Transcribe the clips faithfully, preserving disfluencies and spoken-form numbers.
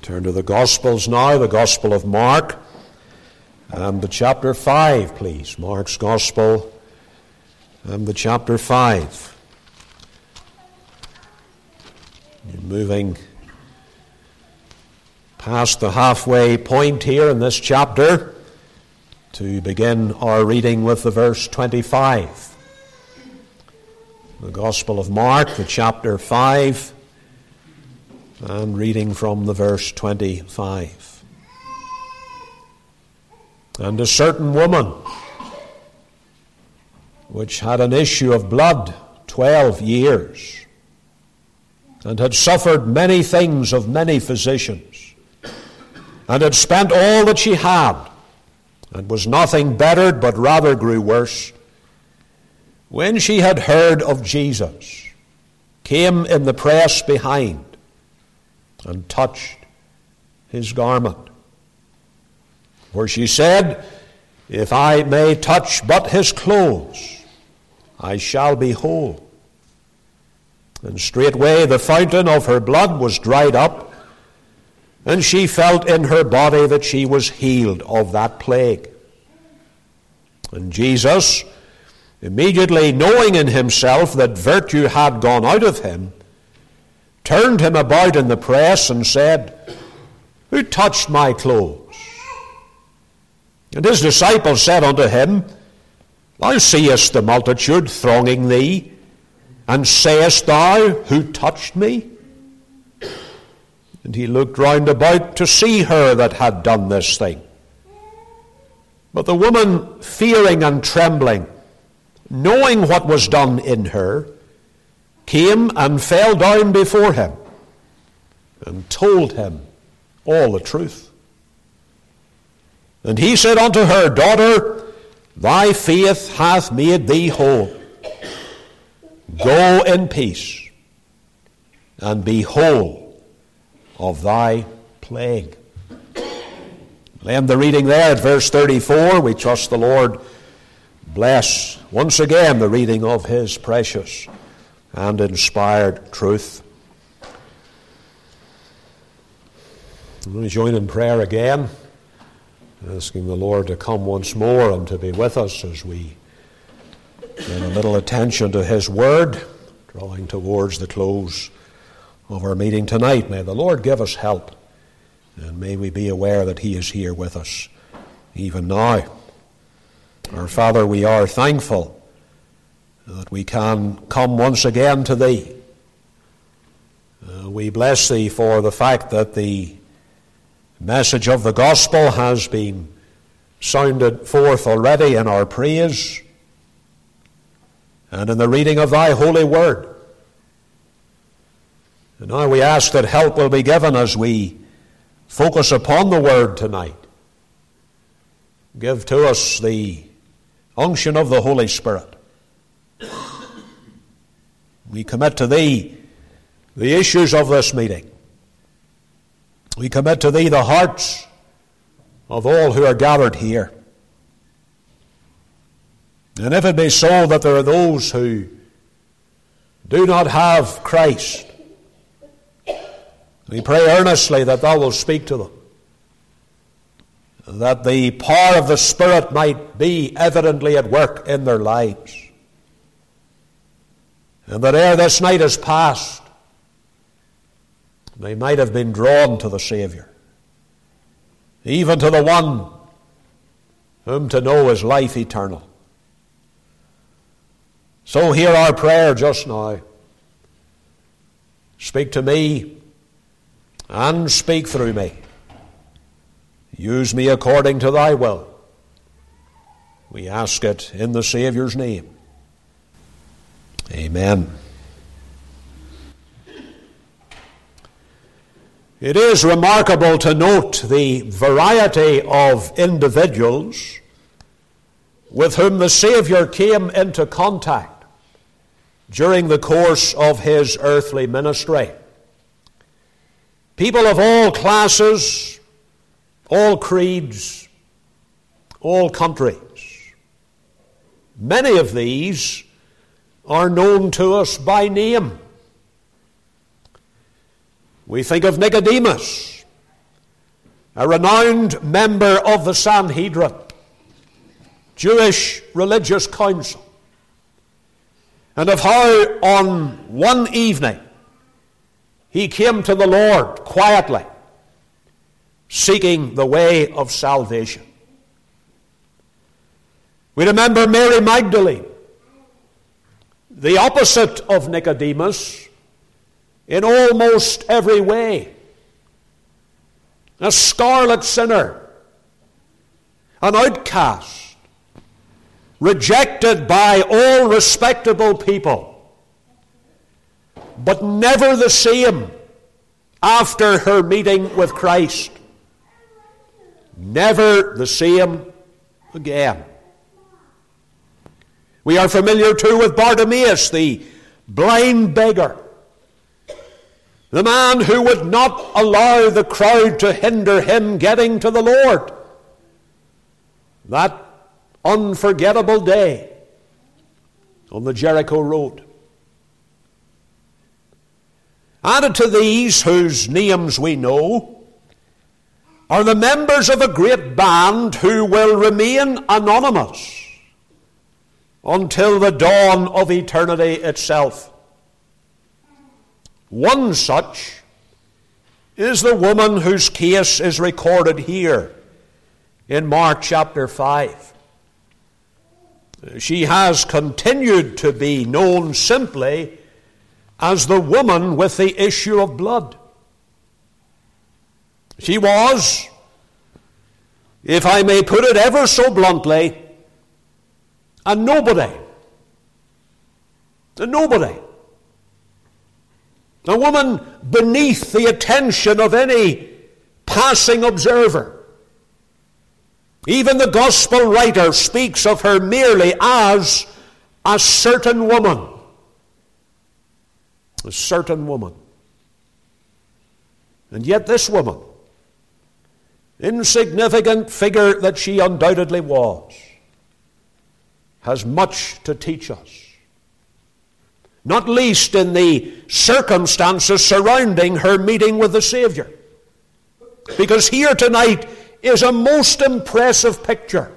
Turn to the Gospels now, the Gospel of Mark, and the chapter five, please. Mark's Gospel and the chapter five. You're moving past the halfway point here in this chapter to begin our reading with the verse twenty-five. The Gospel of Mark, the chapter five, and reading from the verse twenty-five. And a certain woman, which had an issue of blood twelve years, and had suffered many things of many physicians, and had spent all that she had, and was nothing bettered, but rather grew worse, when she had heard of Jesus, came in the press behind, and touched his garment. For she said, If I may touch but his clothes, I shall be whole. And straightway the fountain of her blood was dried up, and she felt in her body that she was healed of that plague. And Jesus, immediately knowing in himself that virtue had gone out of him, turned him about in the press and said, Who touched my clothes? And his disciples said unto him, Thou seest the multitude thronging thee, and sayest thou, Who touched me? And he looked round about to see her that had done this thing. But the woman, fearing and trembling, knowing what was done in her, came and fell down before him, and told him all the truth. And he said unto her, Daughter, thy faith hath made thee whole. Go in peace, and be whole of thy plague. We'll end the reading there at verse thirty-four. We trust the Lord bless once again the reading of his precious and inspired truth. I'm going to join in prayer again, asking the Lord to come once more and to be with us as we pay a little attention to his word, drawing towards the close of our meeting tonight. May the Lord give us help, and may we be aware that he is here with us even now. Our Father, we are thankful that we can come once again to thee. Uh, we bless thee for the fact that the message of the gospel has been sounded forth already in our praise and in the reading of thy holy word. And now we ask that help will be given as we focus upon the word tonight. Give to us the unction of the Holy Spirit. We commit to thee the issues of this meeting. We commit to thee the hearts of all who are gathered here. And if it be so that there are those who do not have Christ, we pray earnestly that thou wilt speak to them, that the power of the Spirit might be evidently at work in their lives, and that ere this night is past, they might have been drawn to the Saviour, even to the one whom to know is life eternal. So hear our prayer just now. Speak to me and speak through me. Use me according to thy will. We ask it in the Saviour's name. Amen. It is remarkable to note the variety of individuals with whom the Saviour came into contact during the course of his earthly ministry. People of all classes, all creeds, all countries. Many of these are known to us by name. We think of Nicodemus, a renowned member of the Sanhedrin, Jewish religious council, and of how on one evening he came to the Lord quietly, seeking the way of salvation. We remember Mary Magdalene, the opposite of Nicodemus in almost every way. A scarlet sinner, an outcast, rejected by all respectable people, but never the same after her meeting with Christ. Never the same again. We are familiar too with Bartimaeus, the blind beggar, the man who would not allow the crowd to hinder him getting to the Lord. That unforgettable day on the Jericho road. Added to these, whose names we know, are the members of a great band who will remain anonymous until the dawn of eternity itself. One such is the woman whose case is recorded here in Mark chapter five. She has continued to be known simply as the woman with the issue of blood. She was, if I may put it ever so bluntly, a nobody. A nobody. A woman beneath the attention of any passing observer. Even the gospel writer speaks of her merely as a certain woman. A certain woman. And yet this woman, insignificant figure that she undoubtedly was, has much to teach us. Not least in the circumstances surrounding her meeting with the Savior. Because here tonight is a most impressive picture.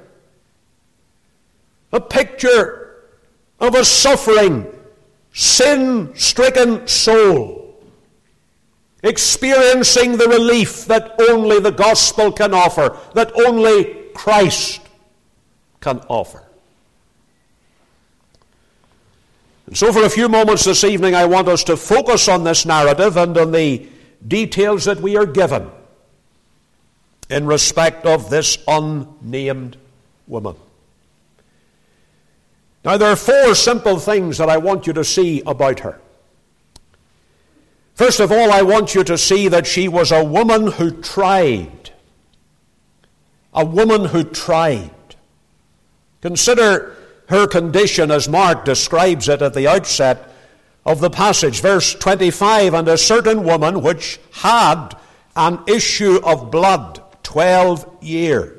A picture of a suffering, sin-stricken soul, experiencing the relief that only the gospel can offer, that only Christ can offer. And so for a few moments this evening, I want us to focus on this narrative and on the details that we are given in respect of this unnamed woman. Now, there are four simple things that I want you to see about her. First of all, I want you to see that she was a woman who tried. A woman who tried. Consider her condition as Mark describes it at the outset of the passage. Verse twenty-five, and a certain woman which had an issue of blood twelve years.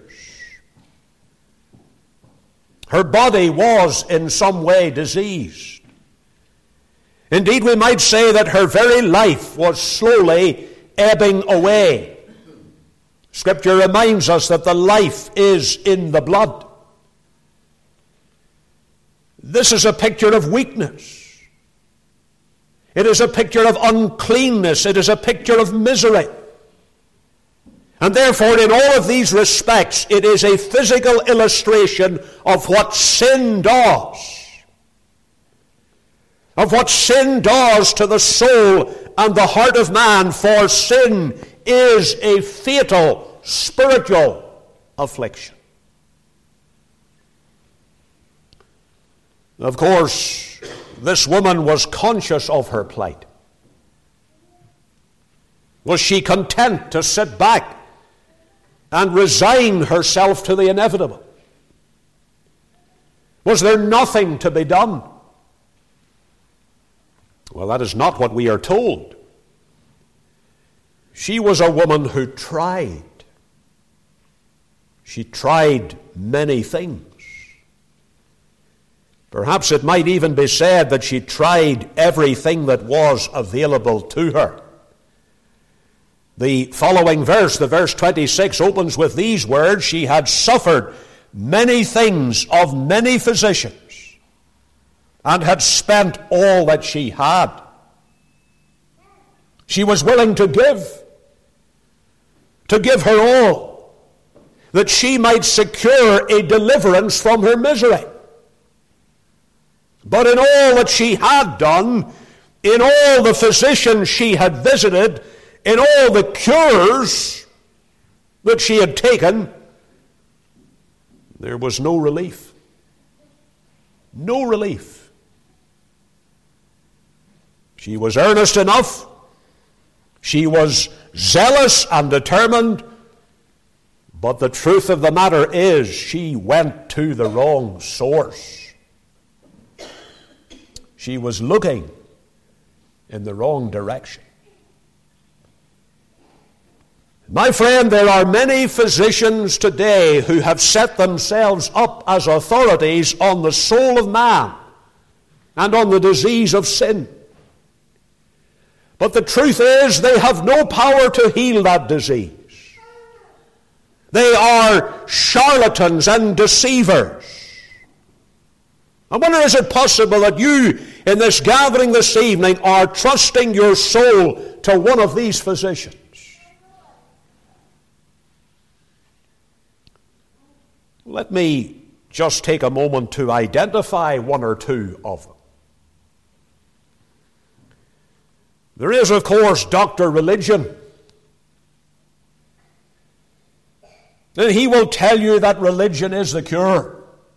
Her body was in some way diseased. Indeed, we might say that her very life was slowly ebbing away. Scripture reminds us that the life is in the blood. This is a picture of weakness. It is a picture of uncleanness. It is a picture of misery. And therefore, in all of these respects, it is a physical illustration of what sin does. Of what sin does to the soul and the heart of man, for sin is a fatal spiritual affliction. Of course, this woman was conscious of her plight. Was she content to sit back and resign herself to the inevitable? Was there nothing to be done? Well, that is not what we are told. She was a woman who tried. She tried many things. Perhaps it might even be said that she tried everything that was available to her. The following verse, the verse twenty-six, opens with these words, she had suffered many things of many physicians, and had spent all that she had. She was willing to give, to give her all, that she might secure a deliverance from her misery. But in all that she had done, in all the physicians she had visited, in all the cures that she had taken, there was no relief. No relief. She was earnest enough. She was zealous and determined. But the truth of the matter is, she went to the wrong source. She was looking in the wrong direction. My friend, there are many physicians today who have set themselves up as authorities on the soul of man and on the disease of sin. But the truth is, they have no power to heal that disease. They are charlatans and deceivers. I wonder, is it possible that you, in this gathering this evening, are trusting your soul to one of these physicians? Let me just take a moment to identify one or two of them. There is, of course, Doctor Religion. And he will tell you that religion is the cure.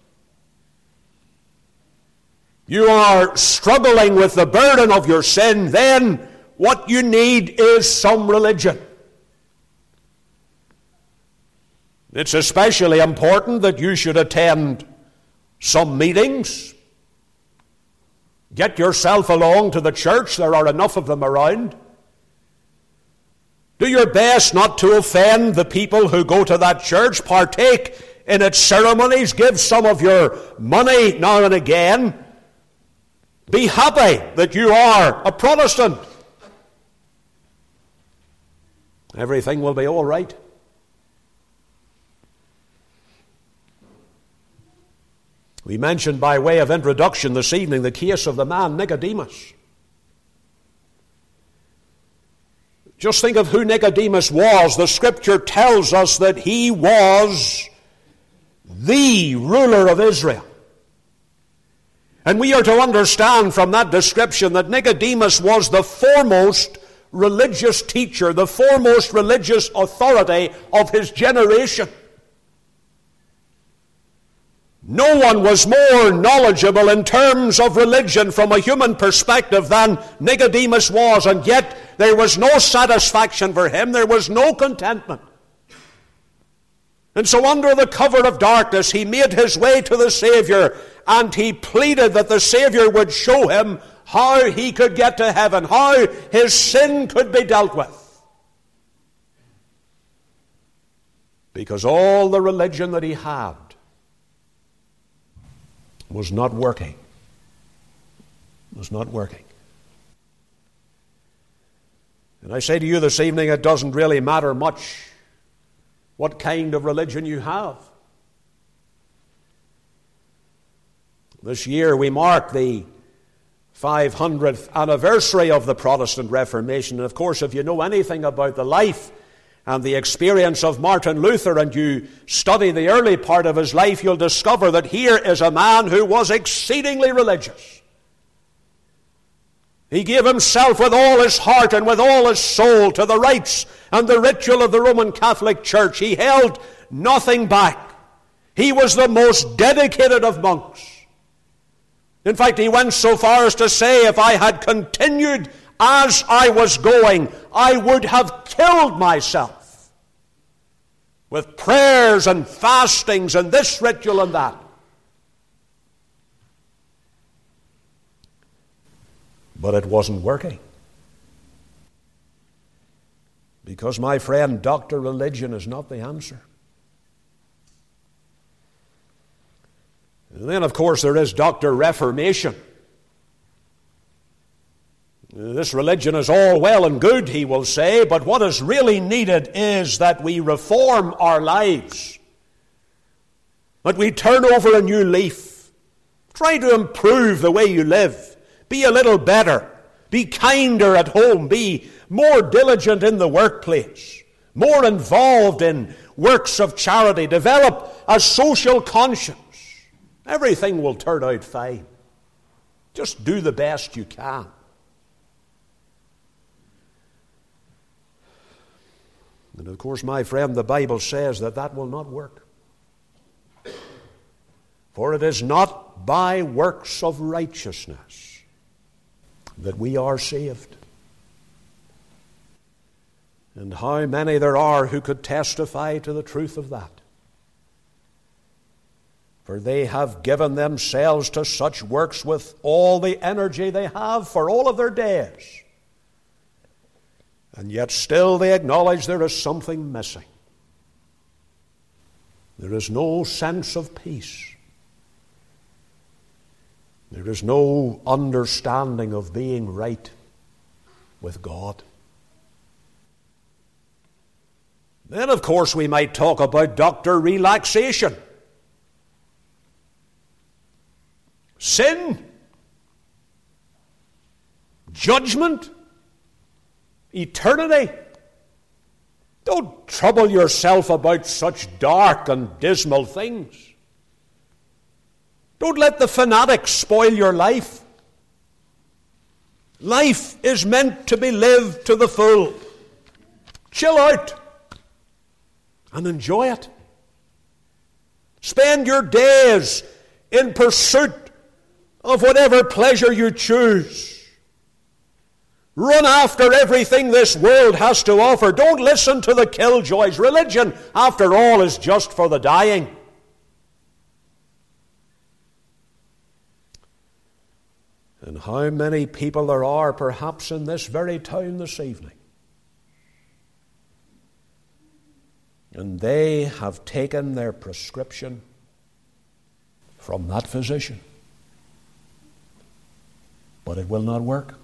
You are struggling with the burden of your sin, then what you need is some religion. It's especially important that you should attend some meetings. Get yourself along to the church. There are enough of them around. Do your best not to offend the people who go to that church. Partake in its ceremonies. Give some of your money now and again. Be happy that you are a Protestant. Everything will be all right. We mentioned by way of introduction this evening the case of the man Nicodemus. Just think of who Nicodemus was. The Scripture tells us that he was the ruler of Israel. And we are to understand from that description that Nicodemus was the foremost religious teacher, the foremost religious authority of his generation. No one was more knowledgeable in terms of religion from a human perspective than Nicodemus was, and yet there was no satisfaction for him, there was no contentment. And so under the cover of darkness, he made his way to the Savior, and he pleaded that the Savior would show him how he could get to heaven, how his sin could be dealt with. Because all the religion that he had was not working. Was not working. And I say to you this evening, it doesn't really matter much what kind of religion you have. This year we mark the five hundredth anniversary of the Protestant Reformation. And of course, if you know anything about the life and the experience of Martin Luther, and you study the early part of his life, you'll discover that here is a man who was exceedingly religious. He gave himself with all his heart and with all his soul to the rites and the ritual of the Roman Catholic Church. He held nothing back. He was the most dedicated of monks. In fact, he went so far as to say, if I had continued as I was going, I would have killed myself with prayers and fastings and this ritual and that. But it wasn't working. Because, my friend, Doctor Religion is not the answer. And then, of course, there is Doctor Reformation. This religion is all well and good, he will say, but what is really needed is that we reform our lives, that we turn over a new leaf, try to improve the way you live, be a little better, be kinder at home, be more diligent in the workplace, more involved in works of charity, develop a social conscience. Everything will turn out fine. Just do the best you can. And of course, my friend, the Bible says that that will not work. For it is not by works of righteousness that we are saved. And how many there are who could testify to the truth of that. For they have given themselves to such works with all the energy they have for all of their days. And yet still they acknowledge there is something missing. There is no sense of peace. There is no understanding of being right with God. Then, of course, we might talk about doctor relaxation. Sin, judgment, eternity. Don't trouble yourself about such dark and dismal things. Don't let the fanatics spoil your life. Life is meant to be lived to the full. Chill out and enjoy it. Spend your days in pursuit of whatever pleasure you choose. Run after everything this world has to offer. Don't listen to the killjoys. Religion, after all, is just for the dying. And how many people there are, perhaps in this very town this evening, and they have taken their prescription from that physician. But it will not work.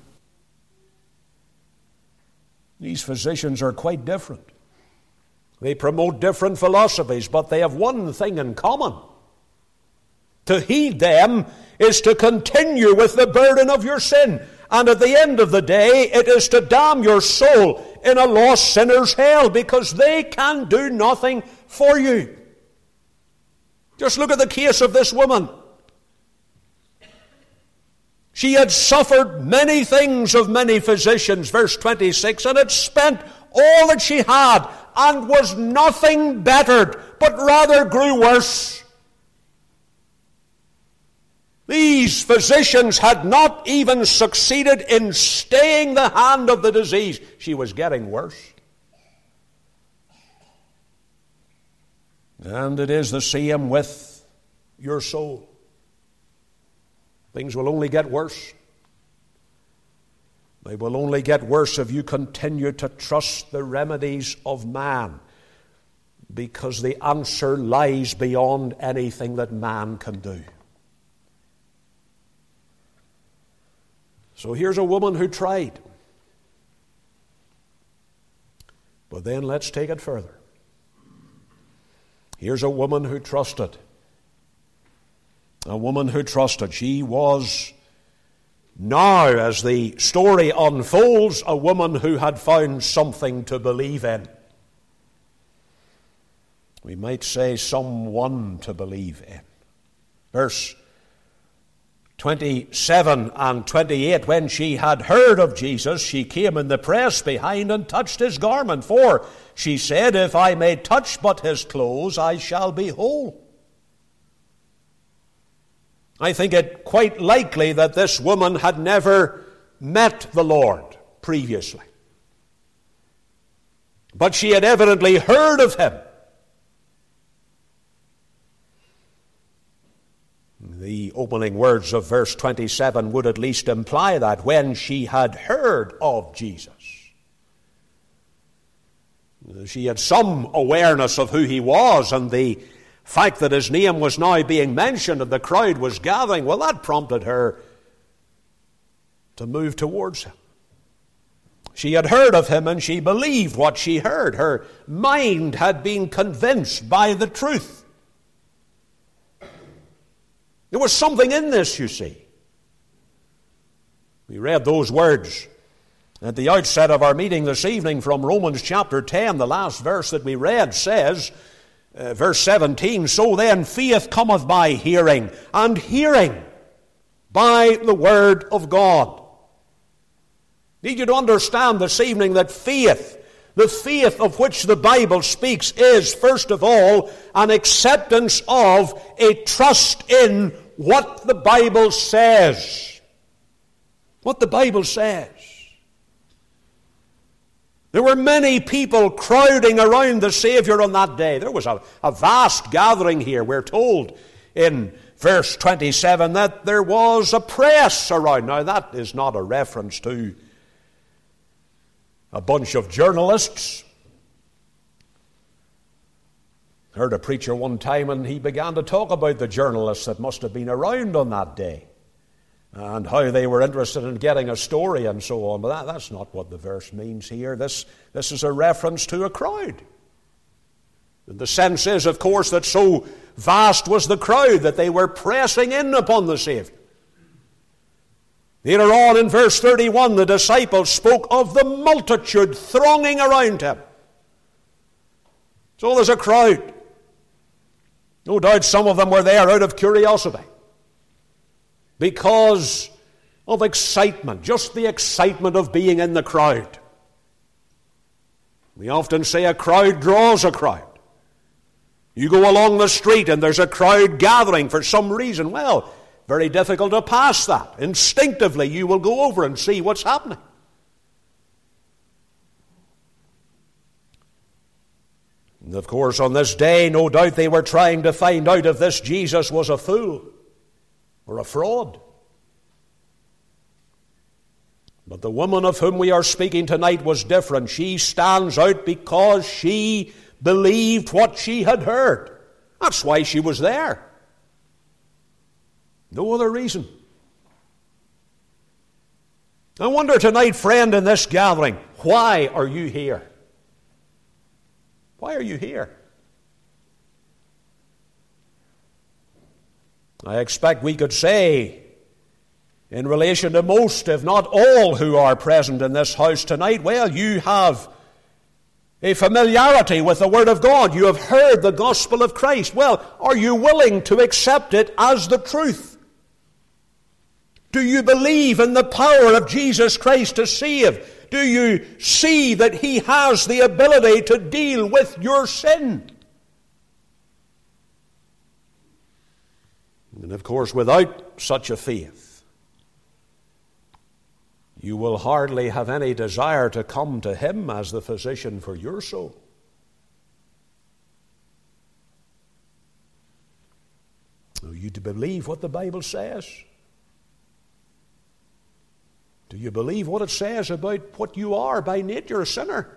These physicians are quite different. They promote different philosophies, but they have one thing in common. To heed them is to continue with the burden of your sin. And at the end of the day, it is to damn your soul in a lost sinner's hell, because they can do nothing for you. Just look at the case of this woman. She had suffered many things of many physicians, verse twenty-six, and had spent all that she had, and was nothing bettered, but rather grew worse. These physicians had not even succeeded in staying the hand of the disease. She was getting worse. And it is the same with your soul. Things will only get worse. They will only get worse if you continue to trust the remedies of man, because the answer lies beyond anything that man can do. So here's a woman who tried. But then let's take it further. Here's a woman who trusted. A woman who trusted. She was now, as the story unfolds, a woman who had found something to believe in. We might say someone to believe in. Verse twenty-seven and twenty-eight, when she had heard of Jesus, she came in the press behind and touched his garment. For she said, if I may touch but his clothes, I shall be whole. I think it quite likely that this woman had never met the Lord previously. But she had evidently heard of him. The opening words of verse twenty-seven would at least imply that, when she had heard of Jesus. She had some awareness of who he was, and the fact that his name was now being mentioned and the crowd was gathering, well, that prompted her to move towards him. She had heard of him and she believed what she heard. Her mind had been convinced by the truth. There was something in this, you see. We read those words at the outset of our meeting this evening from Romans chapter ten. The last verse that we read says, uh, verse seventeen, "So then faith cometh by hearing, and hearing by the word of God." Need you to understand this evening that faith, the faith of which the Bible speaks, is, first of all, an acceptance of, a trust in what the Bible says. What the Bible says. There were many people crowding around the Savior on that day. There was a, a vast gathering here. We're told in verse twenty-seven that there was a press around. Now, that is not a reference to a bunch of journalists. I heard a preacher one time and he began to talk about the journalists that must have been around on that day and how they were interested in getting a story and so on. But that, that's not what the verse means here. This, this is a reference to a crowd. And the sense is, of course, that so vast was the crowd that they were pressing in upon the Savior. Later on in verse thirty-one, the disciples spoke of the multitude thronging around him. So there's a crowd. No doubt some of them were there out of curiosity, because of excitement, just the excitement of being in the crowd. We often say a crowd draws a crowd. You go along the street and there's a crowd gathering for some reason. Well, very difficult to pass that. Instinctively, you will go over and see what's happening. And of course, on this day, no doubt they were trying to find out if this Jesus was a fool or a fraud. But the woman of whom we are speaking tonight was different. She stands out because she believed what she had heard. That's why she was there. No other reason. I wonder tonight, friend, in this gathering, why are you here? Why are you here? I expect we could say, in relation to most, if not all, who are present in this house tonight, well, you have a familiarity with the Word of God. You have heard the gospel of Christ. Well, are you willing to accept it as the truth? Do you believe in the power of Jesus Christ to save? Do you see that He has the ability to deal with your sin? And of course, without such a faith, you will hardly have any desire to come to Him as the physician for your soul. Are you to believe what the Bible says? Do you believe what it says about what you are by nature, a sinner?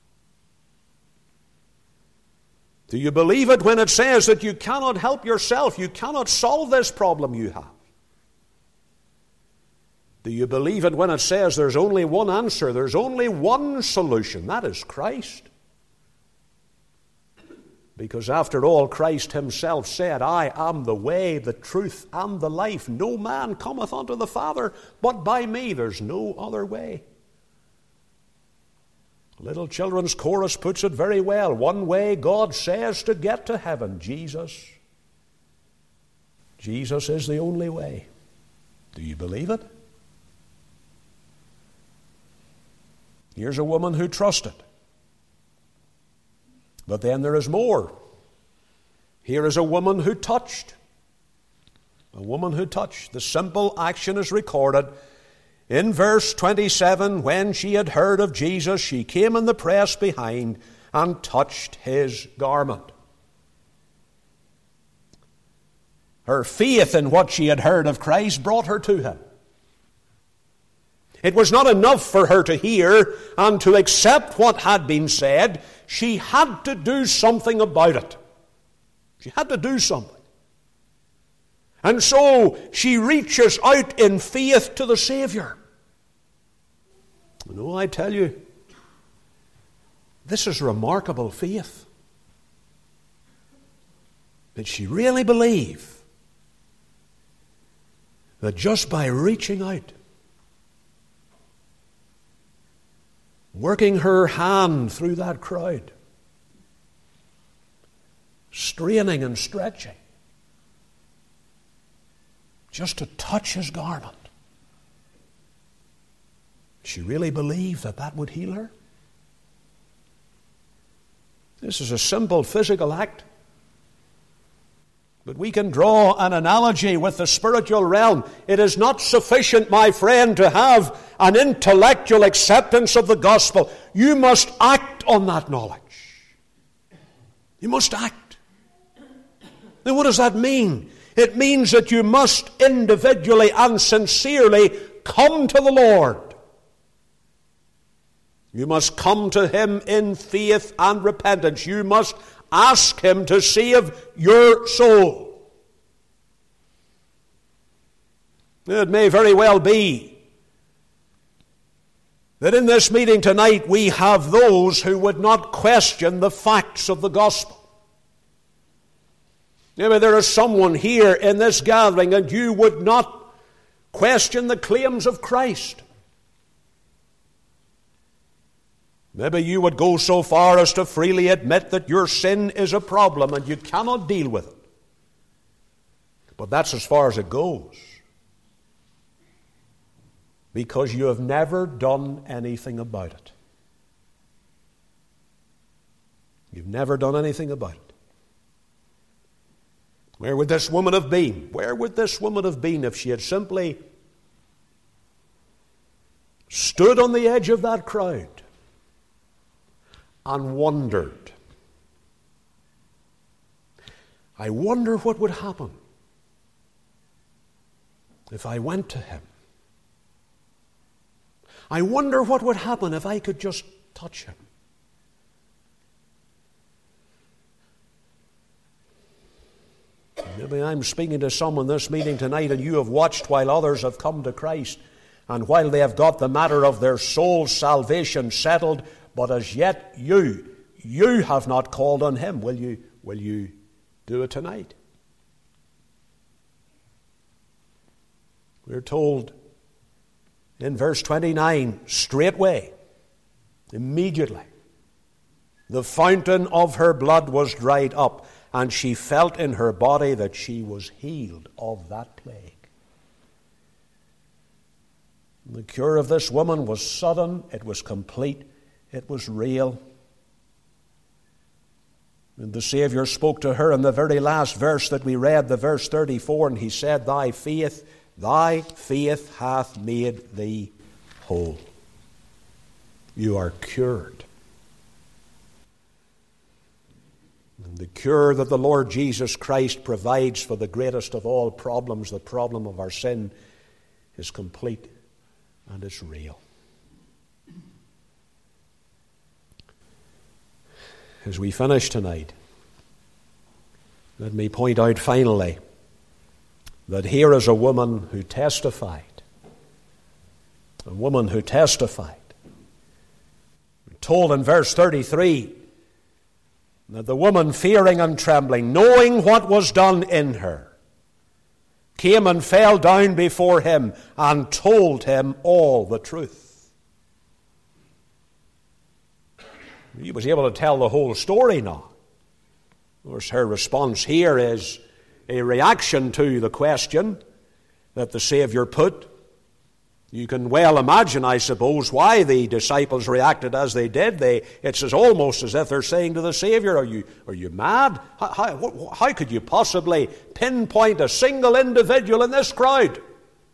Do you believe it when it says that you cannot help yourself, you cannot solve this problem you have? Do you believe it when it says there's only one answer, there's only one solution, that is Christ? Because after all, Christ Himself said, "I am the way, the truth, and the life. No man cometh unto the Father but by me." There's no other way. Little Children's Chorus puts it very well. One way, God says, to get to heaven, Jesus. Jesus is the only way. Do you believe it? Here's a woman who trusted. But then there is more. Here is a woman who touched. A woman who touched. The simple action is recorded in verse twenty-seven. When she had heard of Jesus, she came in the press behind and touched His garment. Her faith in what she had heard of Christ brought her to Him. It was not enough for her to hear and to accept what had been said. She had to do something about it. She had to do something. And so she reaches out in faith to the Savior. No, I tell you, this is remarkable faith. Did she really believe that just by reaching out, working her hand through that crowd, straining and stretching, just to touch his garment, she really believed that that would heal her? This is a simple physical act. But we can draw an analogy with the spiritual realm. It is not sufficient, my friend, to have an intellectual acceptance of the gospel. You must act on that knowledge. You must act. Then what does that mean? It means that you must individually and sincerely come to the Lord. You must come to Him in faith and repentance. You must ask Him to save your soul. It may very well be that in this meeting tonight we have those who would not question the facts of the gospel. Maybe there is someone here in this gathering and you would not question the claims of Christ. Maybe you would go so far as to freely admit that your sin is a problem and you cannot deal with it. But that's as far as it goes. Because you have never done anything about it. You've never done anything about it. Where would this woman have been? Where would this woman have been if she had simply stood on the edge of that crowd and wondered, I wonder what would happen if I went to Him. I wonder what would happen if I could just touch Him. Maybe I'm speaking to someone this meeting tonight and you have watched while others have come to Christ and while they have got the matter of their soul's salvation settled, but as yet you, you have not called on Him. Will you, will you do it tonight? We're told in verse twenty-nine, straightway, immediately, the fountain of her blood was dried up, and she felt in her body that she was healed of that plague. The cure of this woman was sudden, it was complete, it was real. And the Savior spoke to her in the very last verse that we read, the verse thirty-four, and He said, Thy faith, thy faith hath made thee whole. You are cured. And the cure that the Lord Jesus Christ provides for the greatest of all problems, the problem of our sin, is complete and it's real. As we finish tonight, let me point out finally that here is a woman who testified. A woman who testified. We're told in verse thirty-three that the woman, fearing and trembling, knowing what was done in her, came and fell down before Him and told Him all the truth. He was able to tell the whole story now. Of course, her response here is a reaction to the question that the Savior put. You can well imagine, I suppose, why the disciples reacted as they did. They, it's as almost as if they're saying to the Savior, Are you, are you mad? How, how, how could you possibly pinpoint a single individual in this crowd?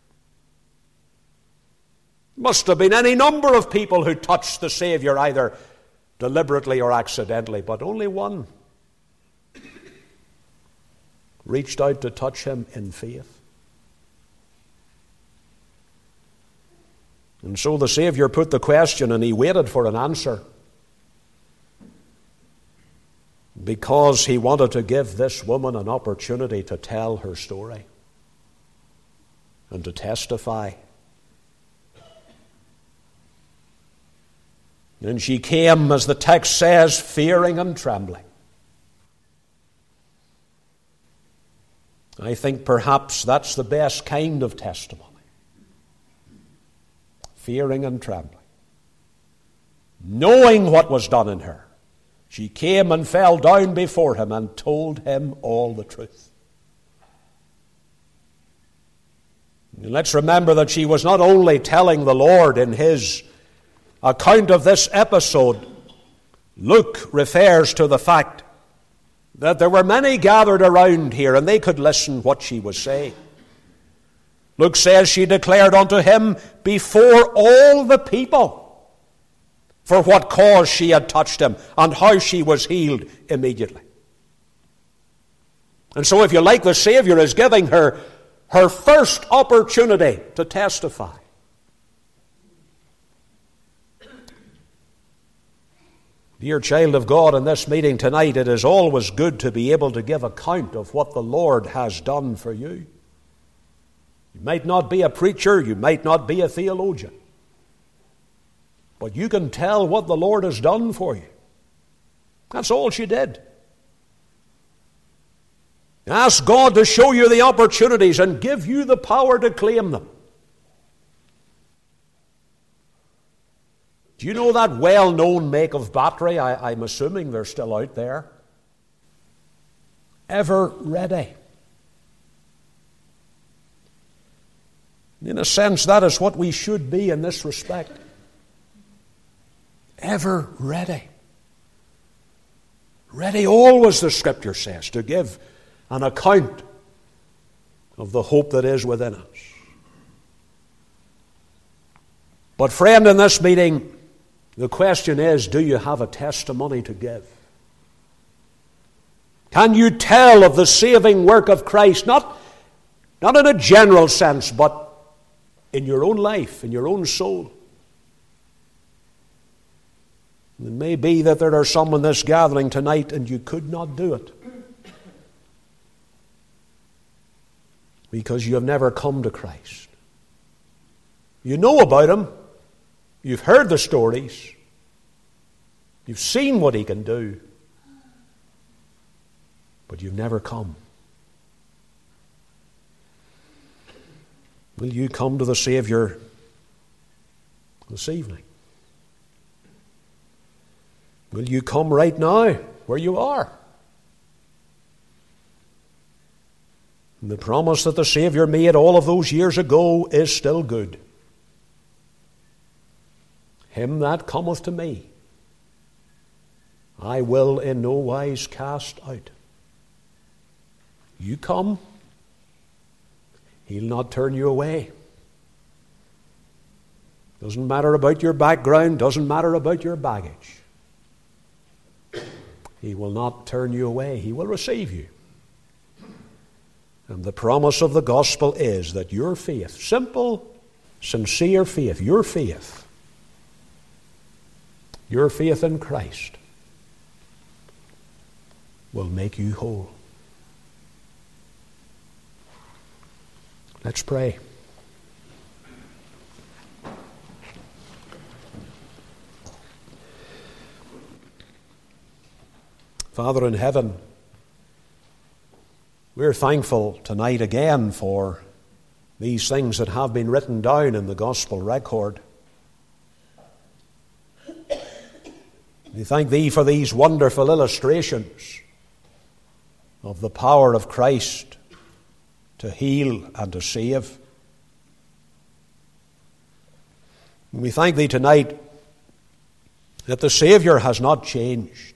Must have been any number of people who touched the Savior, either deliberately or accidentally, but only one reached out to touch Him in faith. And so the Savior put the question and He waited for an answer because He wanted to give this woman an opportunity to tell her story and to testify. And she came, as the text says, fearing and trembling. I think perhaps that's the best kind of testimony. Fearing and trembling. Knowing what was done in her, she came and fell down before him and told him all the truth. And let's remember that she was not only telling the Lord in his account of this episode. Luke refers to the fact that there were many gathered around here and they could listen what she was saying. Luke says she declared unto him before all the people for what cause she had touched him and how she was healed immediately. And so, if you like, the Savior is giving her her first opportunity to testify. Dear child of God, in this meeting tonight, it is always good to be able to give account of what the Lord has done for you. You might not be a preacher, you might not be a theologian, but you can tell what the Lord has done for you. That's all she did. Ask God to show you the opportunities and give you the power to claim them. Do you know that well-known make of battery? I, I'm assuming they're still out there. Ever ready. In a sense, that is what we should be in this respect. Ever ready. Ready always, the Scripture says, to give an account of the hope that is within us. But friend, in this meeting, the question is, do you have a testimony to give? Can you tell of the saving work of Christ, not, not in a general sense, but in your own life, in your own soul? It may be that there are some in this gathering tonight and you could not do it because you have never come to Christ. You know about Him. You've heard the stories. You've seen what He can do. But you've never come. Will you come to the Savior this evening? Will you come right now where you are? And the promise that the Savior made all of those years ago is still good. Him that cometh to me, I will in no wise cast out. You come, He'll not turn you away. Doesn't matter about your background, doesn't matter about your baggage. He will not turn you away. He will receive you. And the promise of the gospel is that your faith, simple, sincere faith, your faith, your faith in Christ will make you whole. Let's pray. Father in heaven, we're thankful tonight again for these things that have been written down in the gospel record. We thank Thee for these wonderful illustrations of the power of Christ to heal and to save. And we thank Thee tonight that the Savior has not changed.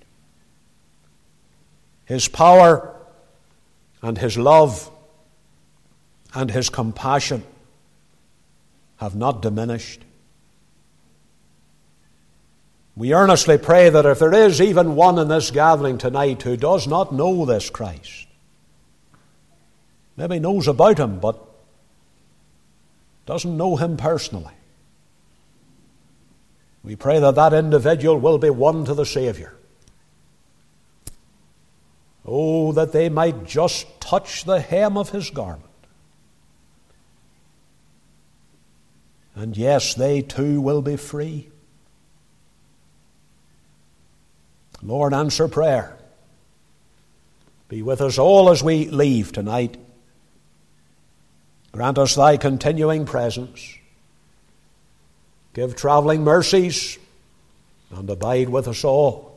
His power and His love and His compassion have not diminished. We earnestly pray that if there is even one in this gathering tonight who does not know this Christ, maybe knows about Him but doesn't know Him personally, we pray that that individual will be won to the Savior. Oh, that they might just touch the hem of His garment. And yes, they too will be free. Lord, answer prayer. Be with us all as we leave tonight. Grant us thy continuing presence. Give traveling mercies and abide with us all.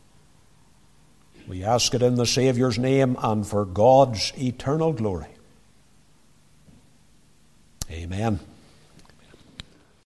We ask it in the Saviour's name and for God's eternal glory. Amen.